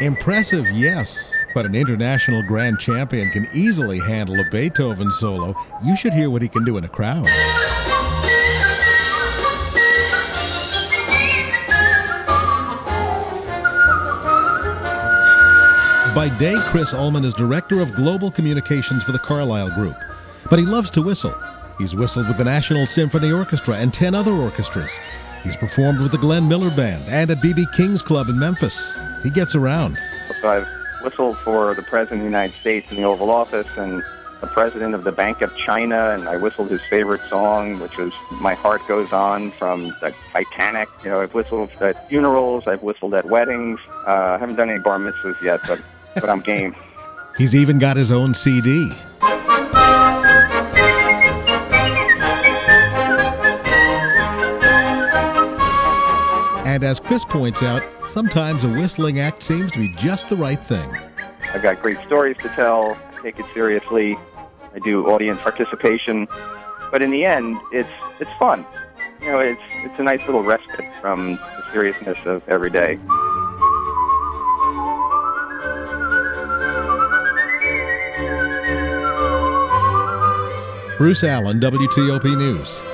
Impressive, yes, but an international grand champion can easily handle a Beethoven solo. You should hear what he can do in a crowd. By day, Chris Ullman is Director of Global Communications for the Carlyle Group, but he loves to whistle. He's whistled with the National Symphony Orchestra and 10 other orchestras. He's performed with the Glenn Miller Band and at B.B. King's Club in Memphis. He gets around. So I've whistled for the President of the United States in the Oval Office and the President of the Bank of China, and I whistled his favorite song, which was My Heart Goes On from the Titanic. I've whistled at funerals, I've whistled at weddings. I haven't done any bar mitzvahs yet, but I'm game. He's even got his own CD. And as Chris points out, sometimes a whistling act seems to be just the right thing. I've got great stories to tell, I take it seriously, I do audience participation, but in the end, it's fun. It's a nice little respite from the seriousness of every day. Bruce Allen, WTOP News.